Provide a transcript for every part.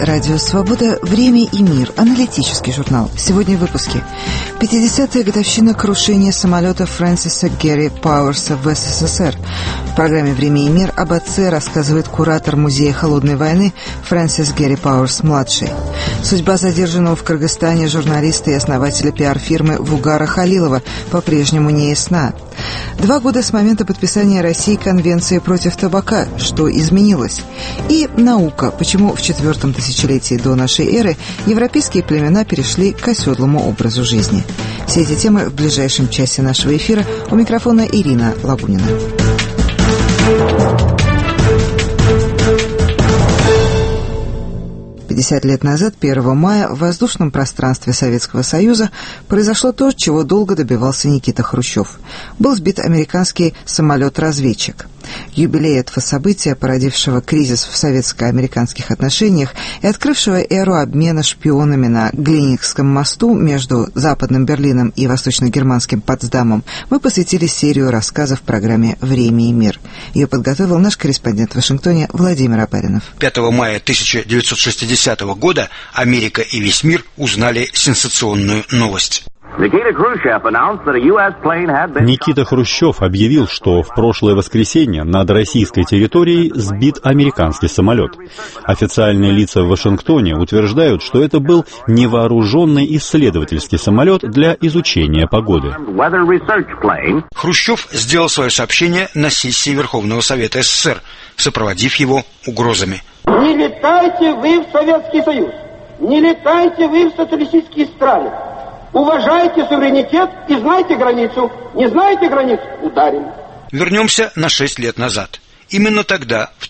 Радио Свобода. Время и мир. Аналитический журнал. Сегодня в выпуске. 50-я годовщина крушения самолета Фрэнсиса Гэри Пауэрса в СССР. В программе «Время и мир» об отце рассказывает куратор Музея холодной войны Фрэнсис Гэри Пауэрс-младший. Судьба задержанного в Кыргызстане журналиста и основателя пиар-фирмы Вугара Халилова по-прежнему не ясна. 2 года с момента подписания России Конвенции против табака. Что изменилось? И наука. Почему в 4-м тысячелетии до нашей эры европейские племена перешли к оседлому образу жизни? Все эти темы в ближайшем часе нашего эфира. У микрофона Ирина Лагунина. 50 лет назад, 1 мая, в воздушном пространстве Советского Союза произошло то, чего долго добивался Никита Хрущев. Был сбит американский самолет-разведчик. Юбилей этого события, породившего кризис в советско-американских отношениях и открывшего эру обмена шпионами на Глиникском мосту между Западным Берлином и восточно-германским Потсдамом, мы посвятили серию рассказов в программе «Время и мир». Ее подготовил наш корреспондент в Вашингтоне Владимир Апаринов. 5 мая 1960 года Америка и весь мир узнали сенсационную новость. Никита Хрущев объявил, что в прошлое воскресенье над российской территорией сбит американский самолет. Официальные лица в Вашингтоне утверждают, что это был невооруженный исследовательский самолет для изучения погоды. Хрущев сделал свое сообщение на сессии Верховного Совета СССР, сопроводив его угрозами. Не летайте вы в Советский Союз, не летайте вы в социалистические страны. Уважайте суверенитет и знайте границу. Не знаете границу – ударим. Вернемся на 6 лет назад. Именно тогда, в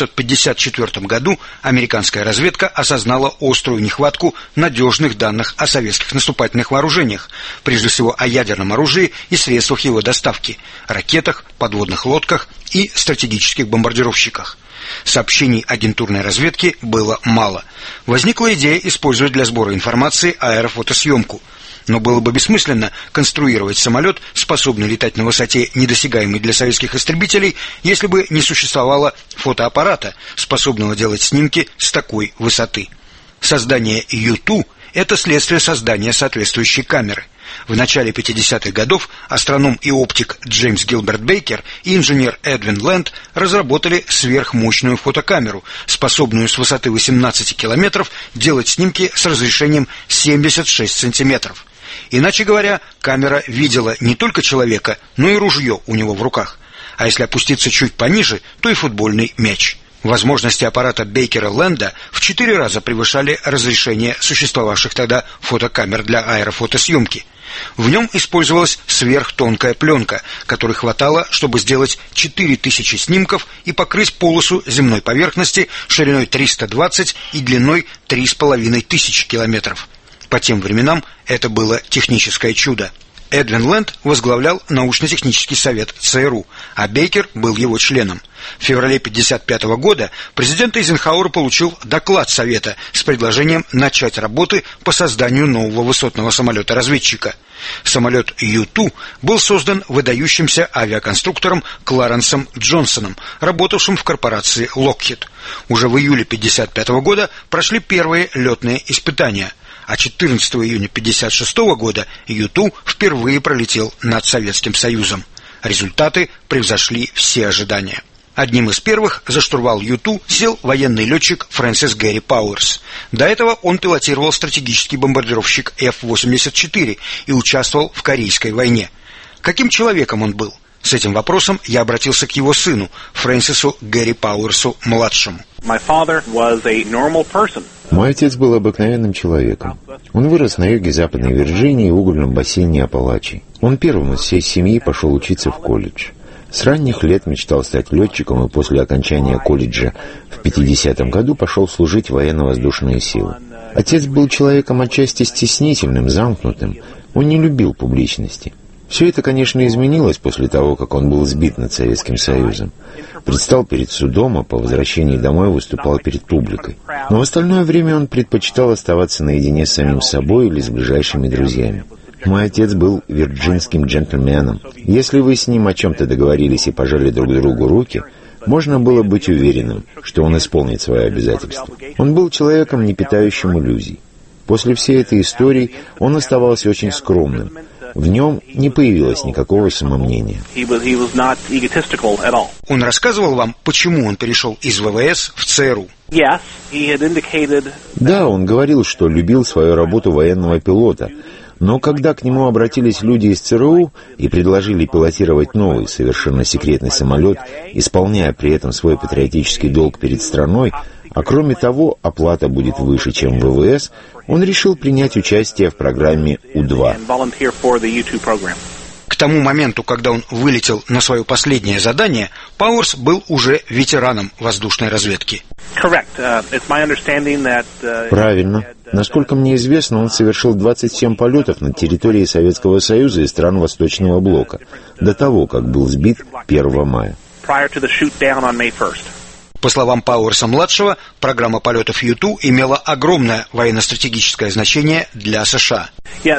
1954 году, американская разведка осознала острую нехватку надежных данных о советских наступательных вооружениях, прежде всего о ядерном оружии и средствах его доставки, ракетах, подводных лодках и стратегических бомбардировщиках. Сообщений агентурной разведки было мало. Возникла идея использовать для сбора информации аэрофотосъемку. Но было бы бессмысленно конструировать самолет, способный летать на высоте, недосягаемой для советских истребителей, если бы не существовало фотоаппарата, способного делать снимки с такой высоты. Создание U-2 – это следствие создания соответствующей камеры. В начале 50-х годов астроном и оптик Джеймс Гилберт Бейкер и инженер Эдвин Лэнд разработали сверхмощную фотокамеру, способную с высоты 18 километров делать снимки с разрешением 76 сантиметров. Иначе говоря, камера видела не только человека, но и ружье у него в руках. А если опуститься чуть пониже, то и футбольный мяч. Возможности аппарата Бейкера-Лэнда в 4 раза превышали разрешение существовавших тогда фотокамер для аэрофотосъемки. В нем использовалась сверхтонкая пленка, которой хватало, чтобы сделать 4000 снимков и покрыть полосу земной поверхности шириной 320 и длиной 3500 километров. По тем временам это было техническое чудо. Эдвин Лэнд возглавлял научно-технический совет ЦРУ, а Бейкер был его членом. В феврале 1955 года президент Эйзенхауэр получил доклад Совета с предложением начать работы по созданию нового высотного самолета-разведчика. Самолет U-2 был создан выдающимся авиаконструктором Кларенсом Джонсоном, работавшим в корпорации Lockheed. Уже в июле 1955 года прошли первые летные испытания. А 14 июня 1956 года U-2 впервые пролетел над Советским Союзом. Результаты превзошли все ожидания. Одним из первых за штурвал U-2 сел военный летчик Фрэнсис Гэри Пауэрс. До этого он пилотировал стратегический бомбардировщик F-84 и участвовал в Корейской войне. Каким человеком он был? С этим вопросом я обратился к его сыну, Фрэнсису Гэри Пауэрсу-младшему. Мой отец был обыкновенным человеком. Он вырос на юге Западной Вирджинии в угольном бассейне Апалачи. Он первым из всей семьи пошел учиться в колледж. С ранних лет мечтал стать летчиком и после окончания колледжа в 50-м году пошел служить в военно-воздушные силы. Отец был человеком отчасти стеснительным, замкнутым. Он не любил публичности. Все это, конечно, изменилось после того, как он был сбит над Советским Союзом. Предстал перед судом, а по возвращении домой выступал перед публикой. Но в остальное время он предпочитал оставаться наедине с самим собой или с ближайшими друзьями. Мой отец был вирджинским джентльменом. Если вы с ним о чем-то договорились и пожали друг другу руки, можно было быть уверенным, что он исполнит свои обязательства. Он был человеком, не питающим иллюзий. После всей этой истории он оставался очень скромным. В нем не появилось никакого самомнения. Он рассказывал вам, почему он перешел из ВВС в ЦРУ? Да, он говорил, что любил свою работу военного пилота. Но когда к нему обратились люди из ЦРУ и предложили пилотировать новый, совершенно секретный самолет, исполняя при этом свой патриотический долг перед страной, а кроме того, оплата будет выше, чем в ВВС, он решил принять участие в программе У-2. К тому моменту, когда он вылетел на свое последнее задание, Пауэрс был уже ветераном воздушной разведки. Правильно. Насколько мне известно, он совершил 27 полетов над территорией Советского Союза и стран Восточного Блока, до того, как был сбит 1 мая. По словам Пауэрса-младшего, программа полетов U-2 имела огромное военно-стратегическое значение для США.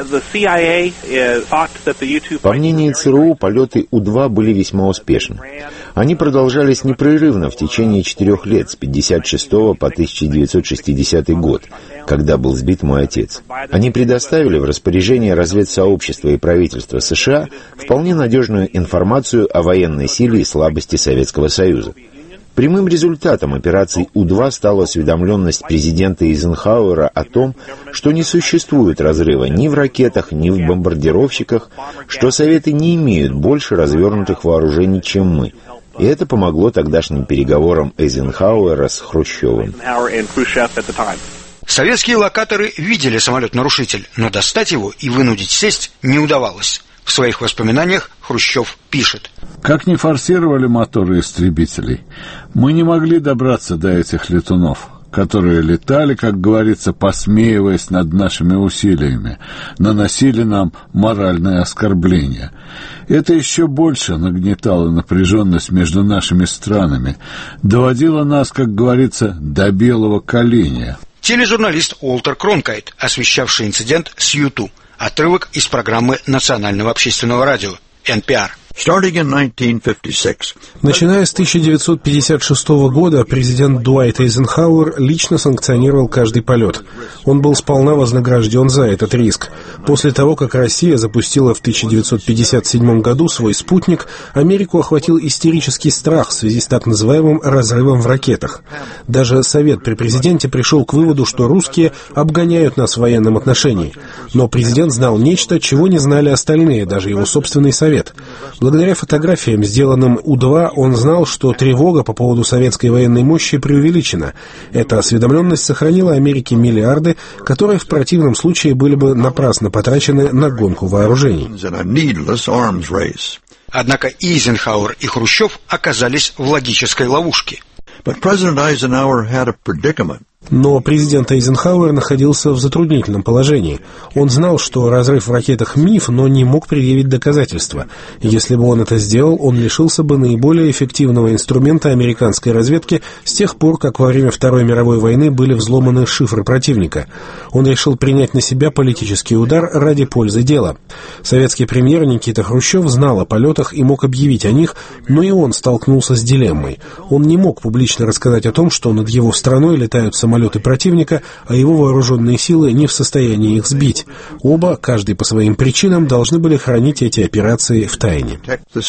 По мнению ЦРУ, полеты У-2 были весьма успешны. Они продолжались непрерывно в течение 4 лет, с 1956 по 1960 год, когда был сбит мой отец. Они предоставили в распоряжение разведсообщества и правительства США вполне надежную информацию о военной силе и слабости Советского Союза. Прямым результатом операций У-2 стала осведомленность президента Эйзенхауэра о том, что не существует разрыва ни в ракетах, ни в бомбардировщиках, что Советы не имеют больше развернутых вооружений, чем мы. И это помогло тогдашним переговорам Эйзенхауэра с Хрущевым. Советские локаторы видели самолет-нарушитель, но достать его и вынудить сесть не удавалось. В своих воспоминаниях Хрущев пишет: «Как не форсировали моторы истребителей, мы не могли добраться до этих летунов, которые летали, как говорится, посмеиваясь над нашими усилиями, наносили нам моральное оскорбление. Это еще больше нагнетало напряженность между нашими странами, доводило нас, как говорится, до белого коленя». Тележурналист Уолтер Кронкайт, освещавший инцидент с U-2. Отрывок из программы Национального общественного радио NPR. Начиная с 1956 года президент Дуайт Эйзенхауэр лично санкционировал каждый полет. Он был сполна вознагражден за этот риск. После того, как Россия запустила в 1957 году свой спутник, Америку охватил истерический страх в связи с так называемым разрывом в ракетах. Даже Совет при президенте пришел к выводу, что русские обгоняют нас в военном отношении. Но президент знал нечто, чего не знали остальные, даже его собственный Совет. Благодаря фотографиям, сделанным У-2, он знал, что тревога по поводу советской военной мощи преувеличена. Эта осведомленность сохранила Америке миллиарды, которые в противном случае были бы напрасно потрачены на гонку вооружений. Однако и Эйзенхауэр, и Хрущев оказались в логической ловушке. Но президент Эйзенхауэр находился в затруднительном положении. Он знал, что разрыв в ракетах — миф, но не мог предъявить доказательства. Если бы он это сделал, он лишился бы наиболее эффективного инструмента американской разведки с тех пор, как во время Второй мировой войны были взломаны шифры противника. Он решил принять на себя политический удар ради пользы дела. Советский премьер Никита Хрущев знал о полетах и мог объявить о них, но и он столкнулся с дилеммой. Он не мог публично рассказать о том, что над его страной летают самолеты противника, а его вооруженные силы не в состоянии их сбить. Оба, каждый по своим причинам, должны были хранить эти операции в тайне.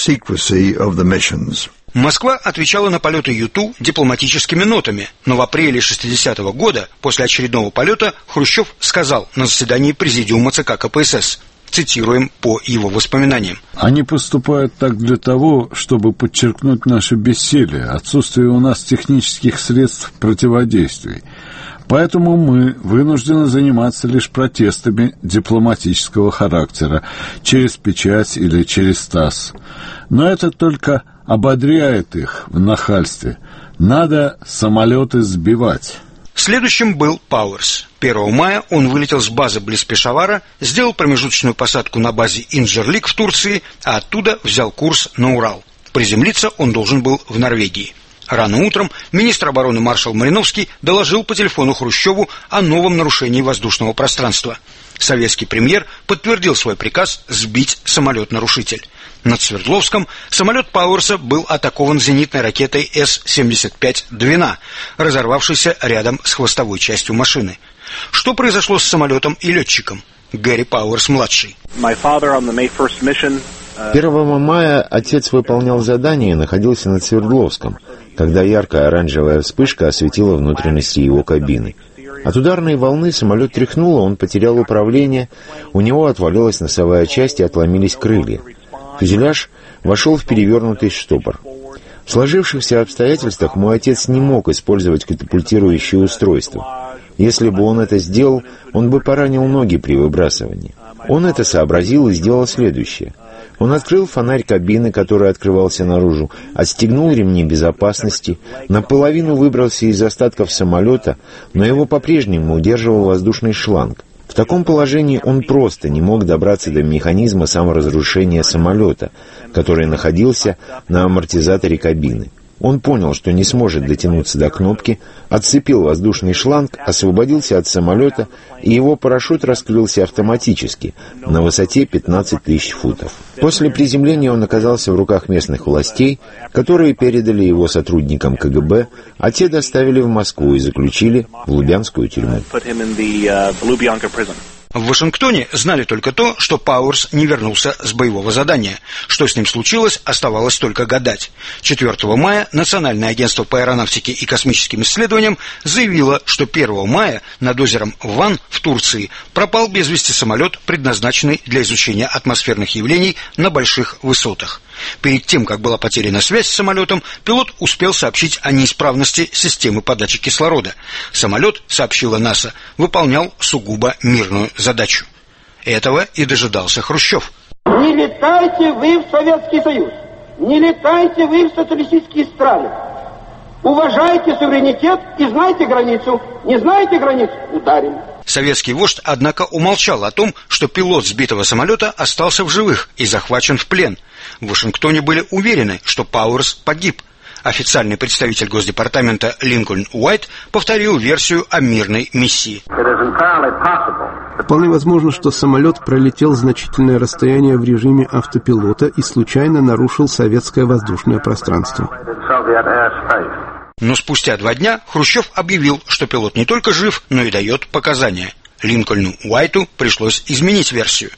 Москва отвечала на полеты U-2 дипломатическими нотами, но в апреле 1960 года, после очередного полета, Хрущев сказал на заседании Президиума ЦК КПСС, цитируем по его воспоминаниям: «Они поступают так для того, чтобы подчеркнуть наше бессилие, отсутствие у нас технических средств противодействий. Поэтому мы вынуждены заниматься лишь протестами дипломатического характера, через печать или через ТАСС. Но это только ободряет их в нахальстве. Надо самолеты сбивать». Следующим был Пауэрс. 1 мая он вылетел с базы близ Пешавара, сделал промежуточную посадку на базе Инджерлик в Турции, а оттуда взял курс на Урал. Приземлиться он должен был в Норвегии. Рано утром министр обороны маршал Мариновский доложил по телефону Хрущеву о новом нарушении воздушного пространства. Советский премьер подтвердил свой приказ сбить самолет-нарушитель. Над Свердловском самолет Пауэрса был атакован зенитной ракетой С-75 «Двина», разорвавшейся рядом с хвостовой частью машины. Что произошло с самолетом и летчиком? Гэри Пауэрс-младший. 1 мая отец выполнял задание и находился над Свердловском, когда яркая оранжевая вспышка осветила внутренности его кабины. От ударной волны самолет тряхнуло, он потерял управление, у него отвалилась носовая часть и отломились крылья. Фюзеляж вошел в перевернутый штопор. В сложившихся обстоятельствах мой отец не мог использовать катапультирующее устройство. Если бы он это сделал, он бы поранил ноги при выбрасывании. Он это сообразил и сделал следующее. Он открыл фонарь кабины, который открывался наружу, отстегнул ремни безопасности, наполовину выбрался из остатков самолета, но его по-прежнему удерживал воздушный шланг. В таком положении он просто не мог добраться до механизма саморазрушения самолета, который находился на амортизаторе кабины. Он понял, что не сможет дотянуться до кнопки, отцепил воздушный шланг, освободился от самолета, и его парашют раскрылся автоматически на высоте 15 тысяч футов. После приземления он оказался в руках местных властей, которые передали его сотрудникам КГБ, а те доставили в Москву и заключили в Лубянскую тюрьму. В Вашингтоне знали только то, что Пауэрс не вернулся с боевого задания. Что с ним случилось, оставалось только гадать. 4 мая Национальное агентство по аэронавтике и космическим исследованиям заявило, что 1 мая над озером Ван в Турции пропал без вести самолет, предназначенный для изучения атмосферных явлений на больших высотах. Перед тем, как была потеряна связь с самолетом, пилот успел сообщить о неисправности системы подачи кислорода. Самолет, сообщила НАСА, выполнял сугубо мирную задачу. Этого и дожидался Хрущев. Не летайте вы в Советский Союз, не летайте вы в социалистические страны. Уважайте суверенитет и знайте границу. Не знаете границу – ударим. Советский вождь, однако, умолчал о том, что пилот сбитого самолета остался в живых и захвачен в плен. В Вашингтоне были уверены, что Пауэрс погиб. Официальный представитель Госдепартамента Линкольн Уайт повторил версию о мирной миссии. Вполне возможно, что самолет пролетел значительное расстояние в режиме автопилота и случайно нарушил советское воздушное пространство. Но спустя 2 дня Хрущев объявил, что пилот не только жив, но и дает показания. Линкольну Уайту пришлось изменить версию.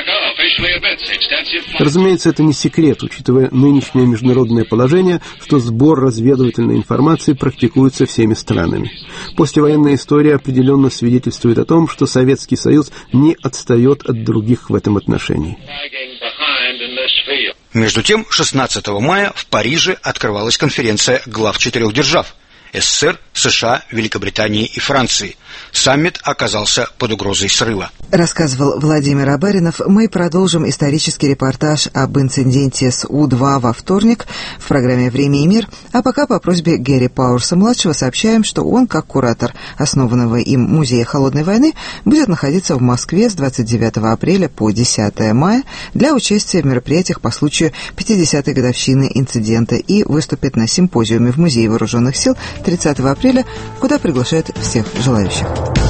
Разумеется, это не секрет, учитывая нынешнее международное положение, что сбор разведывательной информации практикуется всеми странами. Послевоенная история определенно свидетельствует о том, что Советский Союз не отстает от других в этом отношении. Между тем, 16 мая в Париже открывалась конференция глав 4 держав – СССР, США, Великобритании и Франции. Саммит оказался под угрозой срыва. Рассказывал Владимир Абаринов. Мы продолжим исторический репортаж об инциденте с У-2 во вторник в программе «Время и мир». А пока по просьбе Гэри Пауэрса-младшего сообщаем, что он, как куратор основанного им Музея холодной войны, будет находиться в Москве с 29 апреля по 10 мая для участия в мероприятиях по случаю 50-й годовщины инцидента и выступит на симпозиуме в Музее вооруженных сил 30 апреля, куда приглашают всех желающих.